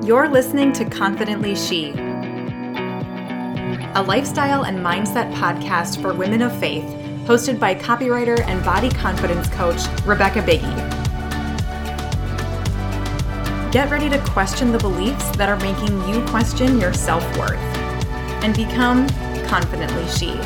You're listening to Confidently She, a lifestyle and mindset podcast for women of faith, hosted by copywriter and body confidence coach, Rebecca Biggie. Get ready to question the beliefs that are making you question your self-worth and become Confidently She.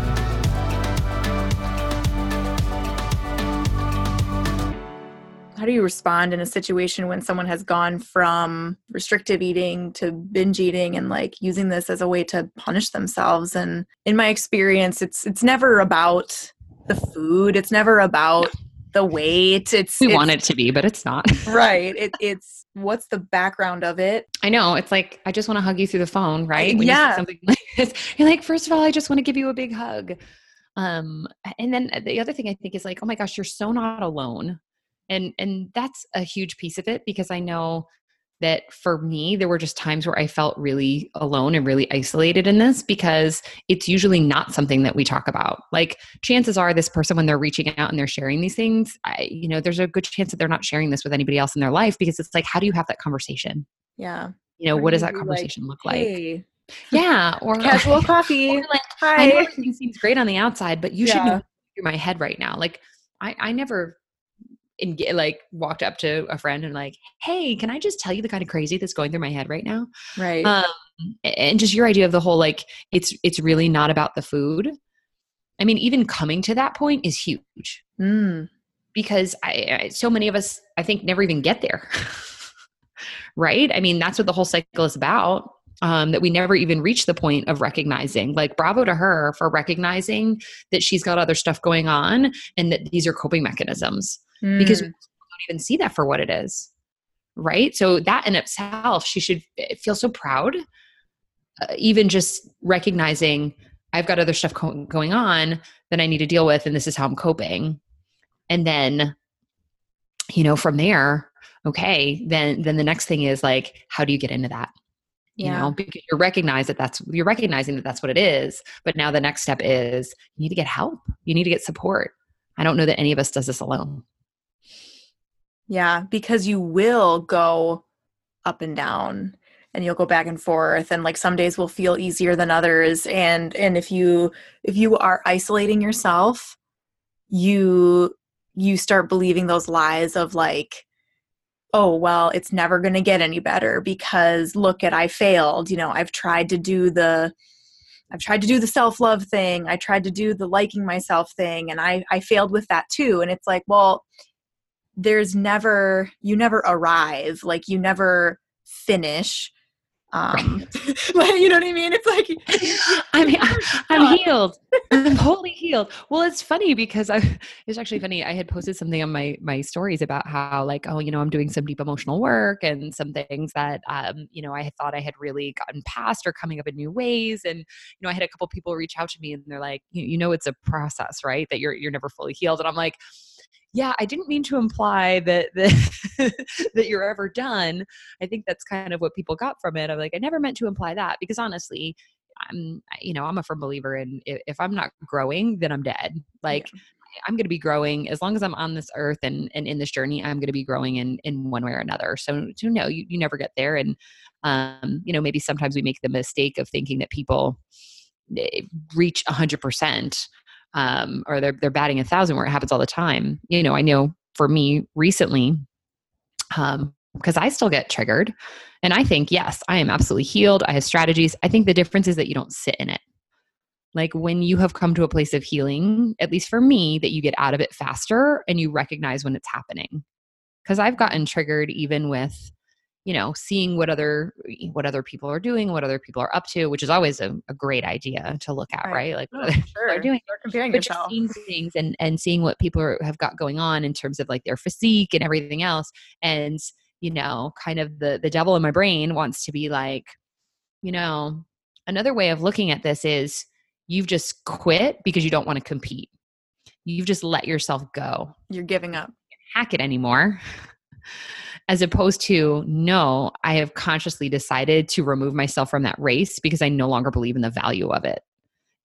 How do you respond in a situation when someone has gone from restrictive eating to binge eating and like using this as a way to punish themselves? And in my experience, it's never about the food. It's never about the weight. We want it to be, but it's not. Right. It's what's the background of it? I know. It's like, I just want to hug you through the phone, right? When Yeah. you say something like this, you're like, first of all, I just want to give you a big hug. And then the other thing I think is like, oh my gosh, you're so not alone. And that's a huge piece of it, because I know that for me, there were just times where I felt really alone and really isolated in this, because it's usually not something that we talk about. Like, chances are this person, when they're reaching out and they're sharing these things, there's a good chance that they're not sharing this with anybody else in their life, because it's like, how do you have that conversation? Yeah. What does that conversation look like? Hey. Yeah. Or casual coffee. Or like, hi. I know everything seems great on the outside, but you should know through my head right now. Like, I never walked up to a friend and like, hey, can I just tell you the kind of crazy that's going through my head right now? Right. And just your idea of the whole, like, it's really not about the food. I mean, even coming to that point is huge because so many of us, I think, never even get there. Right. I mean, that's what the whole cycle is about. That we never even reach the point of recognizing. Like, bravo to her for recognizing that she's got other stuff going on and that these are coping mechanisms, because we don't even see that for what it is. Right. So that in itself, she should feel so proud, even just recognizing I've got other stuff going on that I need to deal with, and this is how I'm coping. And then, from there, okay, then the next thing is like, how do you get into that? Because you're recognizing that that's what it is. But now the next step is you need to get help. You need to get support. I don't know that any of us does this alone. Yeah, because you will go up and down and you'll go back and forth, and like some days will feel easier than others. And if you are isolating yourself, you start believing those lies of like, oh, well, it's never going to get any better because look at, I failed. I've tried to do the self-love thing. I tried to do the liking myself thing, and I failed with that too. And it's like, well, you never arrive, like you never finish. You know what I mean? It's like, I'm healed. I'm wholly healed. Well, it's funny because it's actually funny. I had posted something on my stories about how like, I'm doing some deep emotional work and some things that, I had thought I had really gotten past or coming up in new ways. And, I had a couple people reach out to me and they're like, it's a process, right? That you're never fully healed. And I'm like, yeah, I didn't mean to imply that that you're ever done. I think that's kind of what people got from it. I'm like, I never meant to imply that, because honestly, I'm a firm believer in if I'm not growing, then I'm dead. Like, I'm going to be growing as long as I'm on this earth and in this journey. I'm going to be growing in one way or another. So no, you never get there. And maybe sometimes we make the mistake of thinking that people reach 100%. Or they're batting 1,000, where it happens all the time. I know for me recently, because I still get triggered, and I think, yes, I am absolutely healed. I have strategies. I think the difference is that you don't sit in it. Like, when you have come to a place of healing, at least for me, that you get out of it faster and you recognize when it's happening. Because I've gotten triggered even with, seeing what other people are doing, what other people are up to, which is always a great idea to look at, right? Like, what other people are doing. You're comparing but yourself. Seeing things and seeing what people have got going on in terms of like their physique and everything else. And, kind of the devil in my brain wants to be like, another way of looking at this is you've just quit because you don't want to compete. You've just let yourself go. You're giving up. You can't hack it anymore. As opposed to, no, I have consciously decided to remove myself from that race because I no longer believe in the value of it.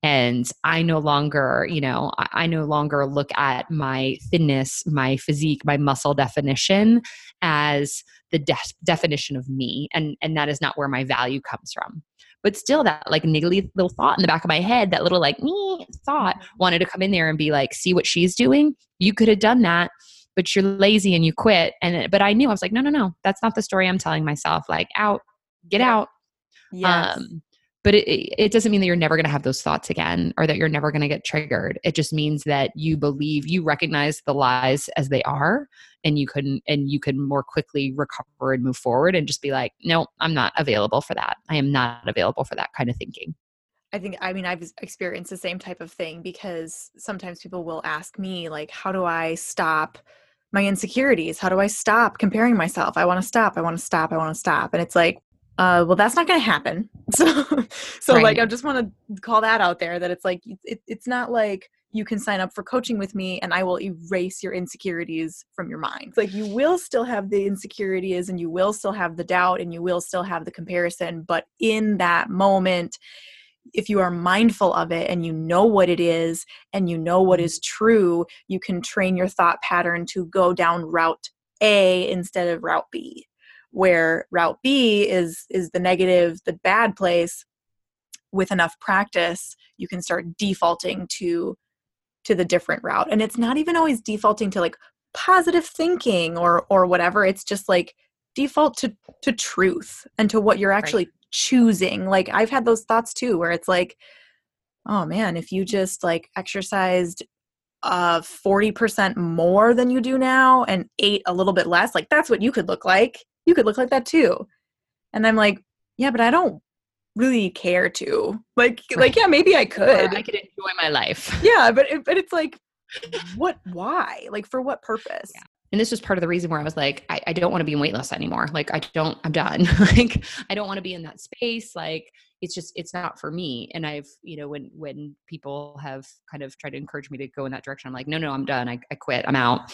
And I no longer, I no longer look at my thinness, my physique, my muscle definition as the definition of me. And that is not where my value comes from. But still, that like niggly little thought in the back of my head, that little like me thought wanted to come in there and be like, see what she's doing? You could have done that, but you're lazy and you quit. But I knew, I was like, no, that's not the story I'm telling myself. Like, out, get out. Yes. But it doesn't mean that you're never going to have those thoughts again, or that you're never going to get triggered. It just means that you believe, you recognize the lies as they are, and you can more quickly recover and move forward and just be like, no, I'm not available for that. I am not available for that kind of thinking. I mean, I've experienced the same type of thing, because sometimes people will ask me, like, how do I stop my insecurities? How do I stop comparing myself? I want to stop. I want to stop. I want to stop. And it's like, well, that's not going to happen. So Right. like, I just want to call that out there, that it's like, it's not like you can sign up for coaching with me and I will erase your insecurities from your mind. It's like, you will still have the insecurities, and you will still have the doubt, and you will still have the comparison. But in that moment, if you are mindful of it and you know what it is and you know what is true, you can train your thought pattern to go down route A instead of route B, where route B is the negative, the bad place. With enough practice, you can start defaulting to the different route. And it's not even always defaulting to like positive thinking or whatever. It's just like default to truth and to what you're actually choosing. Like, I've had those thoughts too, where it's like, oh man, if you just like exercised 40% more than you do now and ate a little bit less, like that's what you could look like. You could look like that too. And I'm like, yeah, but I don't really care to. Like, yeah, maybe I could. I could enjoy my life. Yeah, but it's like, why? Like, for what purpose? Yeah. And this was part of the reason where I was like, I don't want to be in weight loss anymore. Like, I'm done. Like, I don't want to be in that space. Like, it's not for me. And I've, when people have kind of tried to encourage me to go in that direction, I'm like, no, I'm done. I quit. I'm out.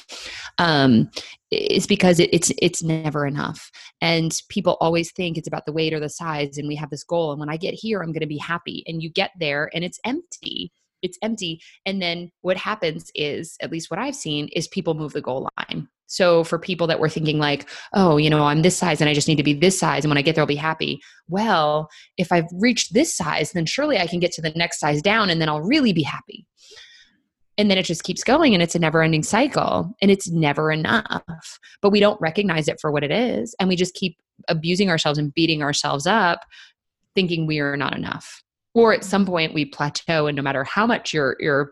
It's because it's never enough. And people always think it's about the weight or the size. And we have this goal. And when I get here, I'm going to be happy. And you get there and it's empty. It's empty. And then what happens is, at least what I've seen, is people move the goal line. So for people that were thinking like, oh, I'm this size and I just need to be this size, and when I get there, I'll be happy. Well, if I've reached this size, then surely I can get to the next size down and then I'll really be happy. And then it just keeps going, and it's a never ending cycle, and it's never enough, but we don't recognize it for what it is. And we just keep abusing ourselves and beating ourselves up, thinking we are not enough. Or at some point we plateau, and no matter how much you're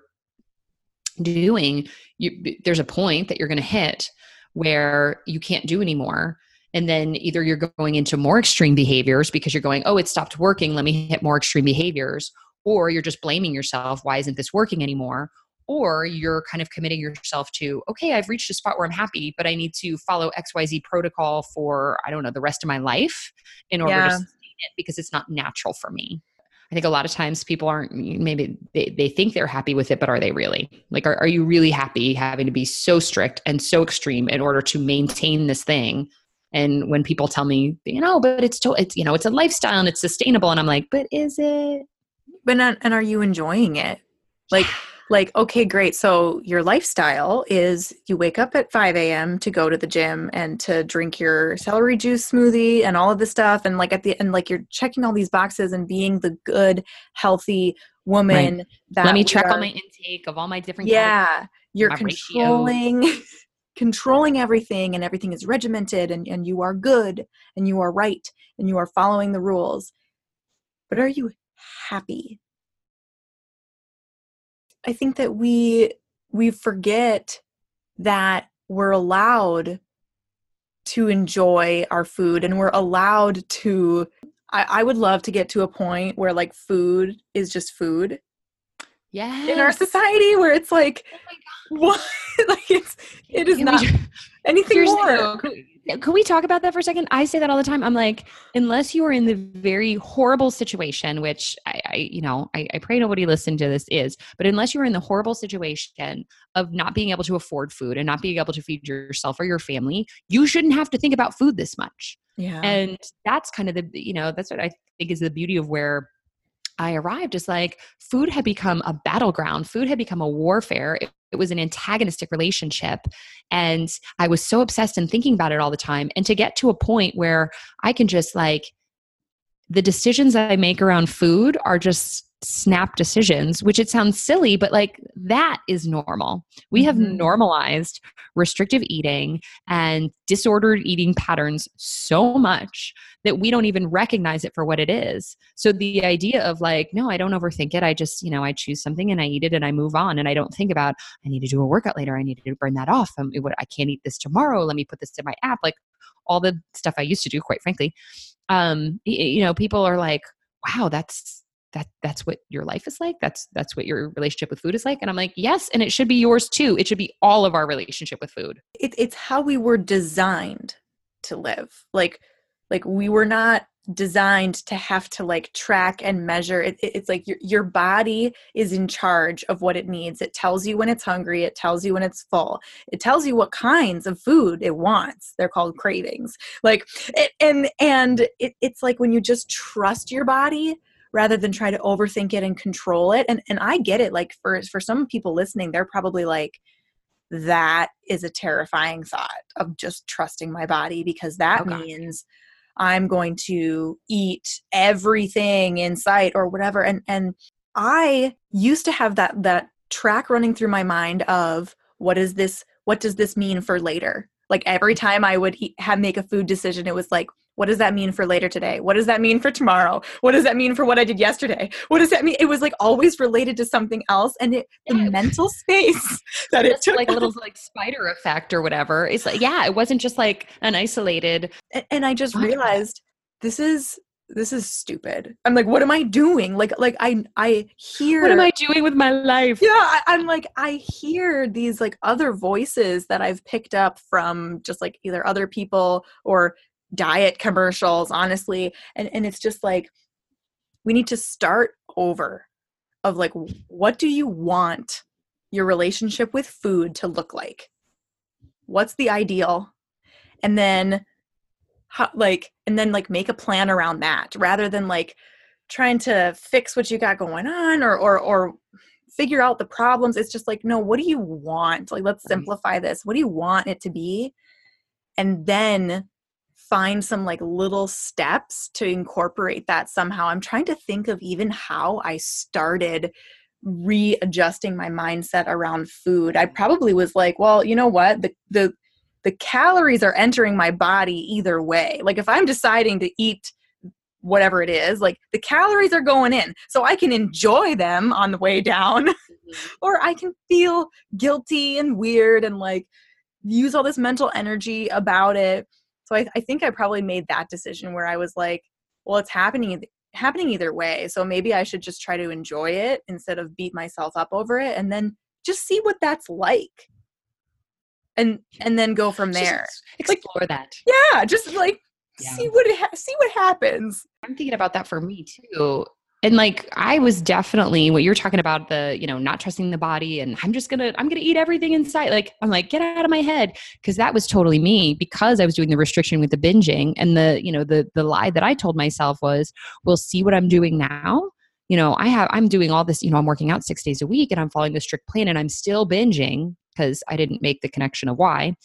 doing, there's a point that you're going to hit where you can't do anymore. And then either you're going into more extreme behaviors because you're going, oh, it stopped working, let me hit more extreme behaviors. Or you're just blaming yourself, why isn't this working anymore? Or you're kind of committing yourself to, okay, I've reached a spot where I'm happy, but I need to follow XYZ protocol for, I don't know, the rest of my life in order to sustain it, because it's not natural for me. I think a lot of times people aren't, maybe they think they're happy with it, but are they really? Like, are you really happy having to be so strict and so extreme in order to maintain this thing? And when people tell me, but it's a lifestyle and it's sustainable. And I'm like, but is it? But and are you enjoying it? Like, okay, great. So your lifestyle is you wake up at 5 a.m. to go to the gym and to drink your celery juice smoothie and all of this stuff. And like at the end, like you're checking all these boxes and being the good, healthy woman. Right. That let me track all my intake of all my different. Yeah. You're controlling everything, and everything is regimented, and you are good and you are right and you are following the rules. But are you happy? I think that we forget that we're allowed to enjoy our food, and we're allowed to, I would love to get to a point where like food is just food. Yes. In our society, where it's like, oh what? Like it is not anything more. Can we talk about that for a second? I say that all the time. I'm like, unless you are in the very horrible situation, which I pray nobody listening to this is, but unless you are in the horrible situation of not being able to afford food and not being able to feed yourself or your family, you shouldn't have to think about food this much. Yeah. And that's kind of that's what I think is the beauty of where I arrived is like food had become a battleground. Food had become a warfare. It was an antagonistic relationship. And I was so obsessed and thinking about it all the time. And to get to a point where I can just like, the decisions I make around food are just snap decisions, which it sounds silly, but like that is normal. We have normalized restrictive eating and disordered eating patterns so much that we don't even recognize it for what it is. So the idea of like, no, I don't overthink it. I just, I choose something and I eat it and I move on. And I don't think about, I need to do a workout later. I need to burn that off. I can't eat this tomorrow. Let me put this in my app. Like all the stuff I used to do, quite frankly. People are like, wow, that's what your life is like. That's what your relationship with food is like. And I'm like, yes. And it should be yours too. It should be all of our relationship with food. It's how we were designed to live. Like we were not designed to have to like track and measure. It's like your body is in charge of what it needs. It tells you when it's hungry. It tells you when it's full. It tells you what kinds of food it wants. They're called cravings. Like, it's like when you just trust your body rather than try to overthink it and control it. And I get it. Like for some people listening, they're probably like, that is a terrifying thought of just trusting my body, because that means I'm going to eat everything in sight or whatever. And I used to have that track running through my mind of what does this mean for later? Like every time I would make a food decision, it was like, what does that mean for later today? What does that mean for tomorrow? What does that mean for what I did yesterday? What does that mean? It was like always related to something else. And the mental space that it took. Like a little like spider effect or whatever. It's like, it wasn't just like an isolated. And I just realized this is stupid. I'm like, what am I doing? Like I hear. What am I doing with my life? Yeah, I'm like, I hear these like other voices that I've picked up from just like either other people or diet commercials, honestly. And it's just like, we need to start over of like, what do you want your relationship with food to look like? What's the ideal? And then make a plan around that rather than like trying to fix what you got going on or figure out the problems. It's just like, no, what do you want? Like, let's simplify this. What do you want it to be? And then find some like little steps to incorporate that somehow. I'm trying to think of even how I started readjusting my mindset around food. I probably was like, well, you know what? The calories are entering my body either way. Like if I'm deciding to eat whatever it is, like the calories are going in, so I can enjoy them on the way down, or I can feel guilty and weird and like use all this mental energy about it. So I think I probably made that decision where I was like, well, it's happening either way. So maybe I should just try to enjoy it instead of beat myself up over it, and then just see what that's like. And then go from there. Just explore that. Yeah, just like see what happens. I'm thinking about that for me too. And like, I was definitely what you're talking about, the, not trusting the body and I'm going to eat everything in sight. Like, I'm like, get out of my head. Cause that was totally me, because I was doing the restriction with the binging, and the lie that I told myself was, we'll see what I'm doing now. I'm doing all this, I'm working out 6 days a week and I'm following the strict plan and I'm still binging because I didn't make the connection of why.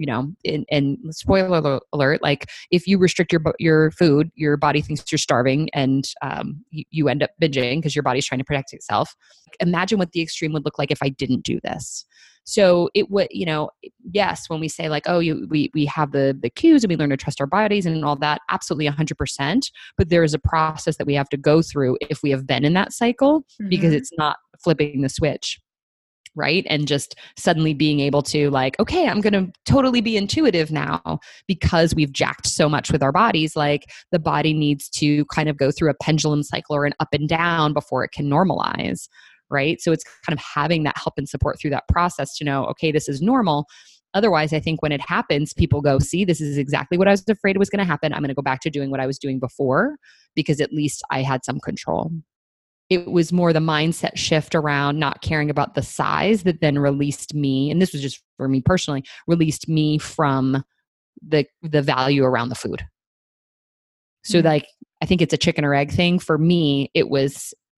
And spoiler alert, like if you restrict your food, your body thinks you're starving, and you end up binging because your body's trying to protect itself. Imagine what the extreme would look like if I didn't do this. So it would, yes, when we say like, oh, we have the cues and we learn to trust our bodies and all that, absolutely 100%. But there is a process that we have to go through if we have been in that cycle, because it's not flipping the switch. Right. And just suddenly being able to like, okay, I'm going to totally be intuitive now, because we've jacked so much with our bodies. Like the body needs to kind of go through a pendulum cycle or an up and down before it can normalize. Right. So it's kind of having that help and support through that process to know, okay, this is normal. Otherwise, I think when it happens, people go, see, this is exactly what I was afraid was going to happen. I'm going to go back to doing what I was doing before, because at least I had some control. It was more the mindset shift around not caring about the size that then released me. And this was just for me personally, released me from the value around the food. So like, I think it's a chicken or egg thing. For me, it was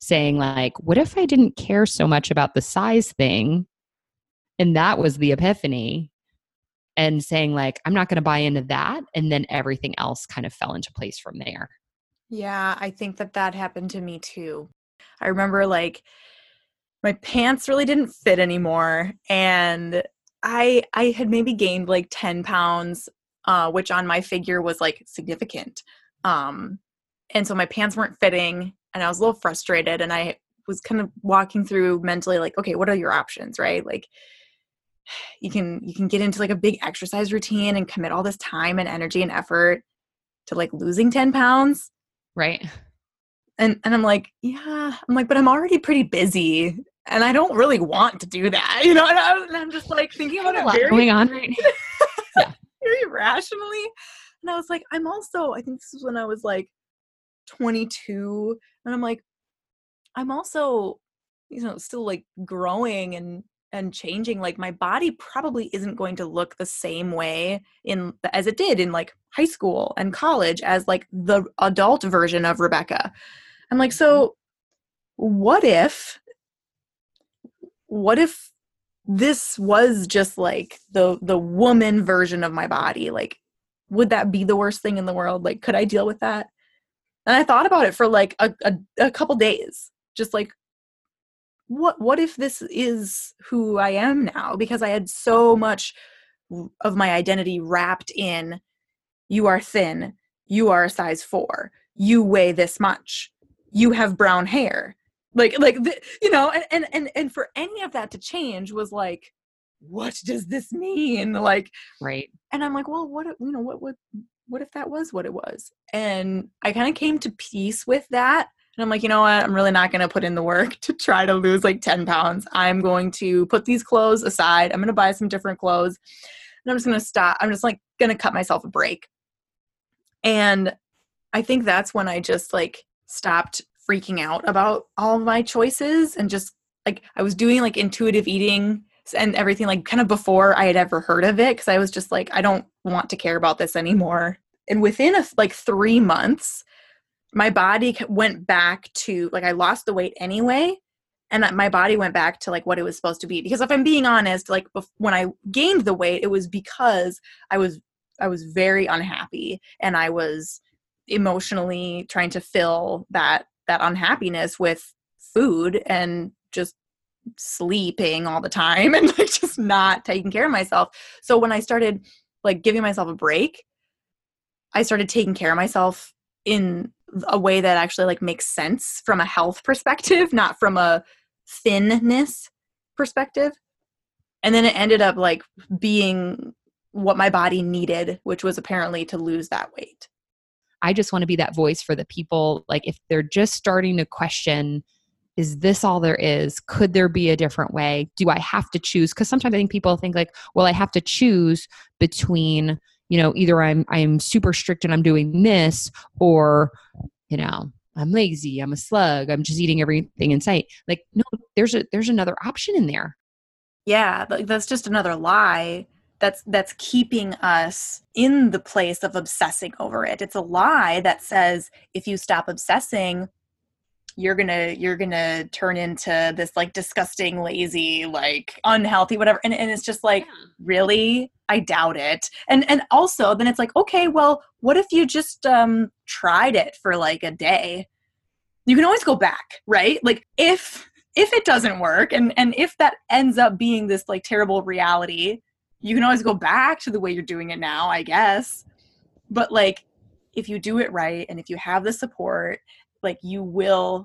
saying like, what if I didn't care so much about the size thing? And that was the epiphany. And saying like, I'm not going to buy into that. And then everything else kind of fell into place from there. Yeah, I think that happened to me too. I remember like my pants really didn't fit anymore, and I had maybe gained like 10 pounds, which on my figure was like significant. And so my pants weren't fitting, and I was a little frustrated, and I was kind of walking through mentally like, okay, what are your options, right? Like you can get into like a big exercise routine and commit all this time and energy and effort to like losing 10 pounds. Right. And I'm like, yeah, I'm like, but I'm already pretty busy and I don't really want to do that, you know? And I'm just like thinking about it very going on right now. Yeah. very rationally. And I was like, I think this is when I was like 22, and I'm like, I'm also, still like growing and changing. Like my body probably isn't going to look the same way as it did in like high school and college as like the adult version of Rebecca. I'm like, so what if this was just like the woman version of my body? Like, would that be the worst thing in the world? Like, could I deal with that? And I thought about it for like a couple days, just like, what if this is who I am now? Because I had so much of my identity wrapped in, you are thin, you are a size 4, you weigh this much, you have brown hair. And for any of that to change was like, what does this mean? Like, right. And I'm like, well, what if that was what it was? And I kind of came to peace with that. And I'm like, you know what? I'm really not going to put in the work to try to lose like 10 pounds. I'm going to put these clothes aside. I'm going to buy some different clothes. And I'm just going to stop. I'm just like going to cut myself a break. And I think that's when I just like stopped freaking out about all of my choices, and just like I was doing like intuitive eating and everything like kind of before I had ever heard of it, because I was just like, I don't want to care about this anymore. And within like 3 months, my body went back to like, I lost the weight anyway, and my body went back to like what it was supposed to be. Because if I'm being honest, like when I gained the weight, it was because I was very unhappy, and I was emotionally trying to fill that unhappiness with food and just sleeping all the time and like just not taking care of myself. So when I started like giving myself a break, I started taking care of myself in a way that actually like makes sense from a health perspective, not from a thinness perspective. And then it ended up like being what my body needed, which was apparently to lose that weight. I just want to be that voice for the people. Like if they're just starting to question, is this all there is? Could there be a different way? Do I have to choose? Because sometimes I think people think like, well, I have to choose between, either I'm super strict and I'm doing this, or, I'm lazy, I'm a slug, I'm just eating everything in sight. Like, no, there's another option in there. Yeah, like that's just another lie that's keeping us in the place of obsessing over it. It's a lie that says if you stop obsessing, you're gonna turn into this like disgusting, lazy, like unhealthy, whatever. And it's just like, really? I doubt it. And also then it's like, okay, well, what if you just tried it for like a day? You can always go back, right? Like if it doesn't work, and if that ends up being this like terrible reality, you can always go back to the way you're doing it now, I guess. But like, if you do it right, and if you have the support, like you will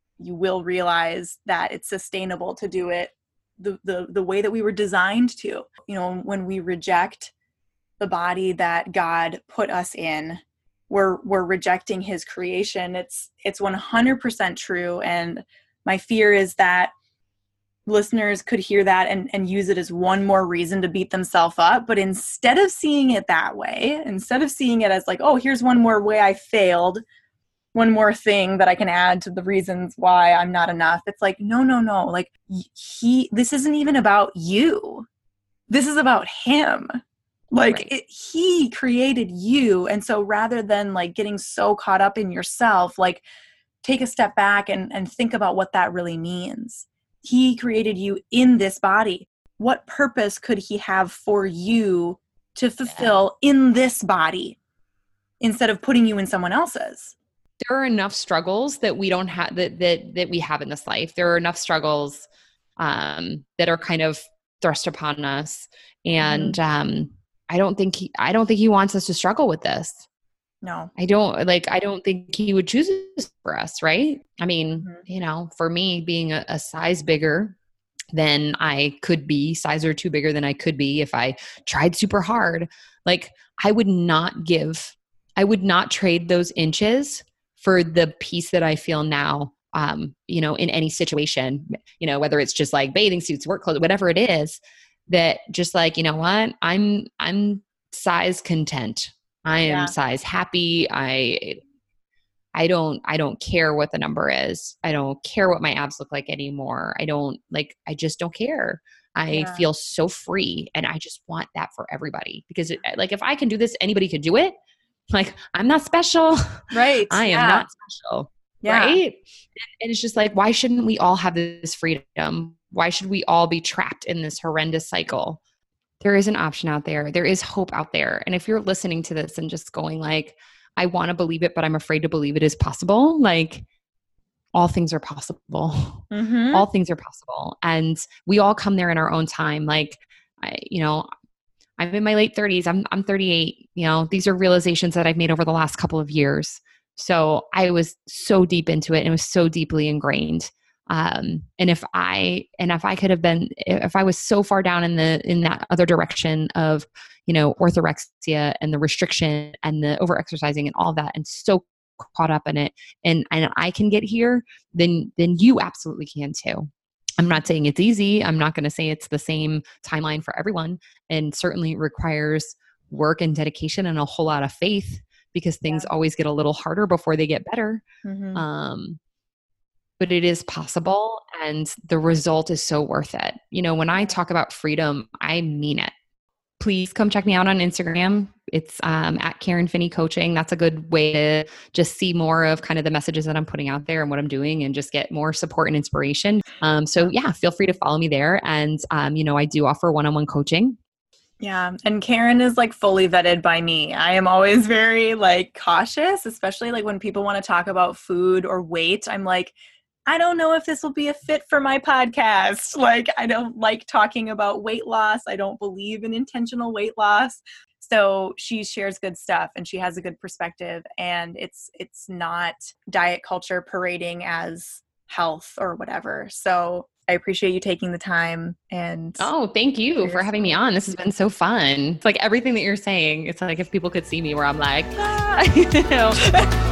realize that it's sustainable to do it the way that we were designed to. When we reject the body that God put us in, we're rejecting his creation. It's 100% true. And my fear is that listeners could hear that and use it as one more reason to beat themselves up. But instead of seeing it that way, instead of seeing it as like, oh, here's one more way I failed, one more thing that I can add to the reasons why I'm not enough, it's like, no. Like this isn't even about you. This is about him. Like right. He created you. And so rather than like getting so caught up in yourself, like take a step back and think about what that really means. He created you in this body. What purpose could he have for you to fulfill in this body instead of putting you in someone else's? There are enough struggles that we don't have that we have in this life. There are enough struggles that are kind of thrust upon us. And I don't think he wants us to struggle with this. No. I don't think he would choose this for us, right? I mean, for me, being a size bigger than I could be, size or two bigger than I could be if I tried super hard, like I would not trade those inches for the peace that I feel now, in any situation, whether it's just like bathing suits, work clothes, whatever it is, that just like, you know what, I'm size content. I am size happy. I don't care what the number is. I don't care what my abs look like anymore. I just don't care. I feel so free, and I just want that for everybody, because if I can do this, anybody can do it. Like, I'm not special. Right. I am not special. Yeah. Right. And it's just like, why shouldn't we all have this freedom? Why should we all be trapped in this horrendous cycle? There is an option out there. There is hope out there. And if you're listening to this and just going like, I want to believe it, but I'm afraid to believe it is possible, like, all things are possible. All things are possible. And we all come there in our own time. Like, I'm in my late 30s. I'm 38. These are realizations that I've made over the last couple of years. So I was so deep into it, and it was so deeply ingrained. And if I was so far down in that other direction of, orthorexia and the restriction and the overexercising and all that, and so caught up in it, and I can get here, then you absolutely can too. I'm not saying it's easy. I'm not going to say it's the same timeline for everyone, and certainly requires work and dedication and a whole lot of faith, because things always get a little harder before they get better. But it is possible, and the result is so worth it. When I talk about freedom, I mean it. Please come check me out on Instagram. It's at Karen Finney Coaching. That's a good way to just see more of kind of the messages that I'm putting out there and what I'm doing, and just get more support and inspiration. So yeah, feel free to follow me there. And, I do offer one-on-one coaching. Yeah. And Karen is like fully vetted by me. I am always very cautious, especially when people want to talk about food or weight. I'm like, I don't know if this will be a fit for my podcast. I don't like talking about weight loss. I don't believe in intentional weight loss. So she shares good stuff, and she has a good perspective, and it's not diet culture parading as health or whatever. So I appreciate you taking the time. And thank you for having me on. This has been so fun. It's like everything that you're saying. It's like if people could see me, where I'm like,